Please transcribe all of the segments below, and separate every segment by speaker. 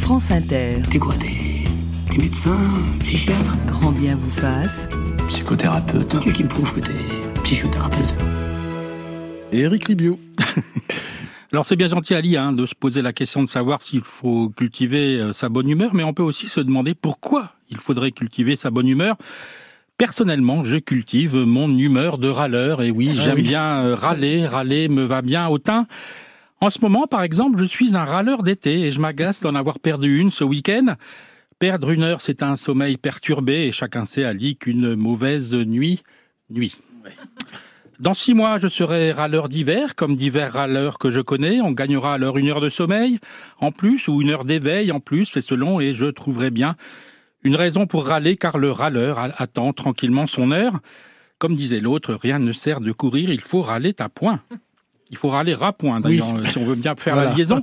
Speaker 1: France Inter.
Speaker 2: T'es quoi, t'es médecin, psychiatre?
Speaker 1: Grand bien vous fasse.
Speaker 2: Psychothérapeute. Qu'est-ce qui me prouve que t'es psychothérapeute?
Speaker 3: Et Éric Libio.
Speaker 4: Alors c'est bien gentil Ali de se poser la question de savoir s'il faut cultiver sa bonne humeur, mais on peut aussi se demander pourquoi il faudrait cultiver sa bonne humeur. Personnellement, je cultive mon humeur de râleur, et oui, j'aime bien râler me va bien au teint. En ce moment, par exemple, je suis un râleur d'été et je m'agace d'en avoir perdu une ce week-end. Perdre une heure, c'est un sommeil perturbé et chacun sait, Ali, qu'une mauvaise nuit. Dans 6 mois, je serai râleur d'hiver, comme divers râleurs que je connais. On gagnera alors 1 heure de sommeil en plus ou 1 heure d'éveil en plus, c'est selon, et je trouverai bien une raison pour râler, car le râleur attend tranquillement son heure. Comme disait l'autre, rien ne sert de courir, il faut râler à point. Il faut râler à point, d'ailleurs, si on veut bien faire la liaison.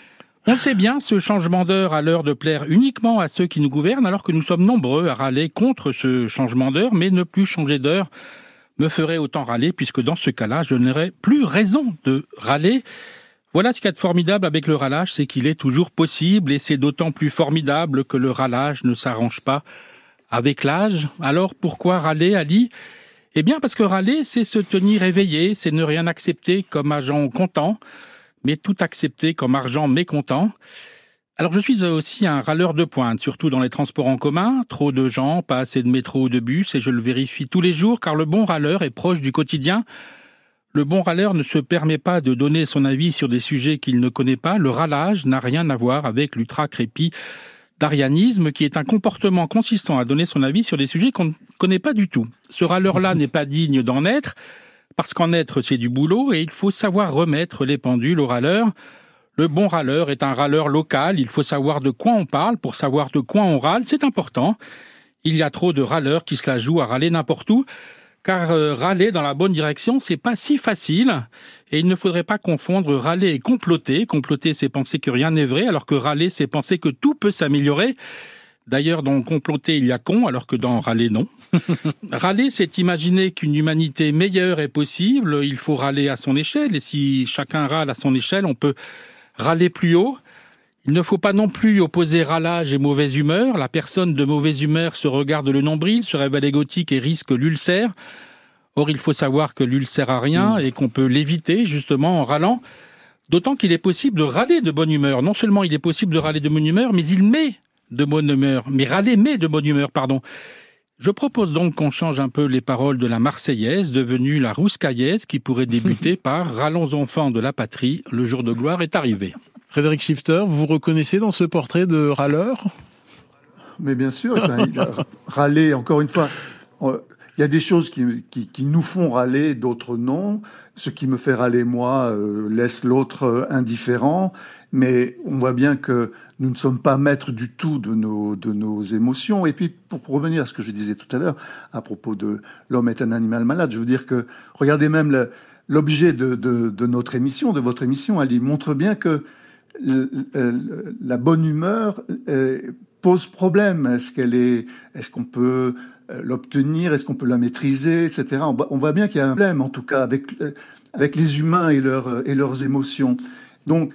Speaker 4: On sait bien, ce changement d'heure a l'heure de plaire uniquement à ceux qui nous gouvernent, alors que nous sommes nombreux à râler contre ce changement d'heure, mais ne plus changer d'heure me ferait autant râler, puisque dans ce cas-là, je n'aurais plus raison de râler. Voilà ce qu'il y a de formidable avec le râlage, c'est qu'il est toujours possible, et c'est d'autant plus formidable que le râlage ne s'arrange pas avec l'âge. Alors pourquoi râler, Ali ? Eh bien parce que râler, c'est se tenir éveillé, c'est ne rien accepter comme argent content, mais tout accepter comme argent mécontent. Alors je suis aussi un râleur de pointe, surtout dans les transports en commun, trop de gens, pas assez de métro ou de bus, et je le vérifie tous les jours, car le bon râleur est proche du quotidien. Le bon râleur ne se permet pas de donner son avis sur des sujets qu'il ne connaît pas. Le râlage n'a rien à voir avec l'ultra-crépi d'arianisme, qui est un comportement consistant à donner son avis sur des sujets qu'on ne connaît pas du tout. Ce râleur-là n'est pas digne d'en être, parce qu'en être, c'est du boulot, et il faut savoir remettre les pendules au râleur. Le bon râleur est un râleur local, il faut savoir de quoi on parle pour savoir de quoi on râle, c'est important. Il y a trop de râleurs qui se la jouent à râler n'importe où, car râler dans la bonne direction, c'est pas si facile, et il ne faudrait pas confondre râler et comploter. Comploter, c'est penser que rien n'est vrai, alors que râler, c'est penser que tout peut s'améliorer. D'ailleurs, dans comploter, il y a con, alors que dans râler, non. Râler, c'est imaginer qu'une humanité meilleure est possible, il faut râler à son échelle, et si chacun râle à son échelle, on peut râler plus haut. Il ne faut pas non plus opposer râlage et mauvaise humeur. La personne de mauvaise humeur se regarde le nombril, se révèle égotique et risque l'ulcère. Or, il faut savoir que l'ulcère a rien et qu'on peut l'éviter justement en râlant. D'autant qu'il est possible de râler de bonne humeur. Non seulement il est possible de râler de bonne humeur, mais il met de bonne humeur. Mais râler met de bonne humeur, pardon. Je propose donc qu'on change un peu les paroles de la Marseillaise, devenue la Rouskaillaise, qui pourrait débuter par « Râlons enfants de la patrie, le jour de gloire est arrivé ».
Speaker 3: Frédéric Schifter, vous vous reconnaissez dans ce portrait de râleur ?
Speaker 5: Mais bien sûr, il a râlé, encore une fois. Il y a des choses qui nous font râler, d'autres non. Ce qui me fait râler, moi, laisse l'autre indifférent. Mais on voit bien que nous ne sommes pas maîtres du tout de nos émotions. Et puis, pour revenir à ce que je disais tout à l'heure, à propos de l'homme est un animal malade, je veux dire que, regardez même l'objet de notre émission, de votre émission, elle montre bien que la bonne humeur pose problème. Est-ce qu'on peut l'obtenir? Est-ce qu'on peut la maîtriser, etc. On voit bien qu'il y a un problème, en tout cas, avec les humains et leurs émotions. Donc,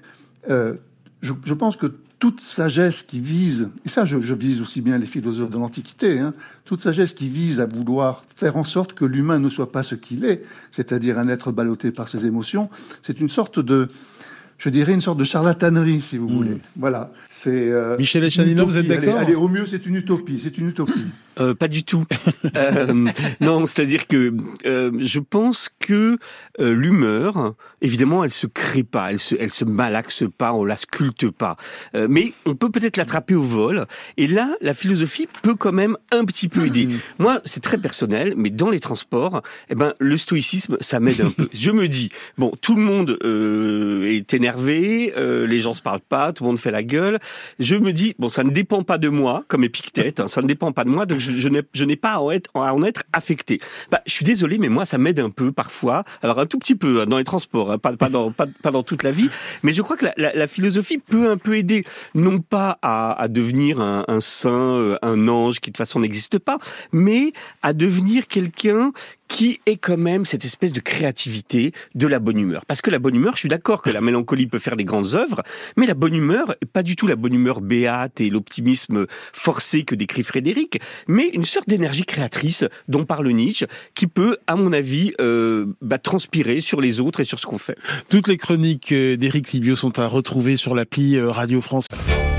Speaker 5: je pense que toute sagesse qui vise, et ça je vise aussi bien les philosophes de l'Antiquité, toute sagesse qui vise à vouloir faire en sorte que l'humain ne soit pas ce qu'il est, c'est-à-dire un être ballotté par ses émotions, c'est une sorte de charlatanerie, si vous voulez. Voilà. C'est
Speaker 3: Michel Echanino, vous êtes d'accord ?
Speaker 5: Allez, au mieux, c'est une utopie.
Speaker 6: Pas du tout. Non, c'est-à-dire que je pense que l'humeur, évidemment, elle se crée pas, elle se malaxe pas, on la sculpte pas. Mais on peut peut-être l'attraper au vol. Et là, la philosophie peut quand même un petit peu aider. Moi, c'est très personnel, mais dans les transports, le stoïcisme, ça m'aide un peu. Je me dis, bon, tout le monde est énervé, les gens se parlent pas, tout le monde fait la gueule. Je me dis, bon, ça ne dépend pas de moi, comme Épictète, ça ne dépend pas de moi, donc je n'ai pas à en être affecté. Je suis désolé, mais moi, ça m'aide un peu parfois. Alors, un tout petit peu dans les transports, pas dans toute la vie. Mais je crois que la philosophie peut un peu aider, non pas à devenir un saint, un ange qui de toute façon n'existe pas, mais à devenir quelqu'un qui est quand même cette espèce de créativité de la bonne humeur. Parce que la bonne humeur, je suis d'accord que la mélancolie peut faire des grandes œuvres, mais la bonne humeur, pas du tout la bonne humeur béate et l'optimisme forcé que décrit Frédéric, mais une sorte d'énergie créatrice dont parle Nietzsche, qui peut, à mon avis, transpirer sur les autres et sur ce qu'on fait.
Speaker 3: Toutes les chroniques d'Éric Libiot sont à retrouver sur l'appli Radio France.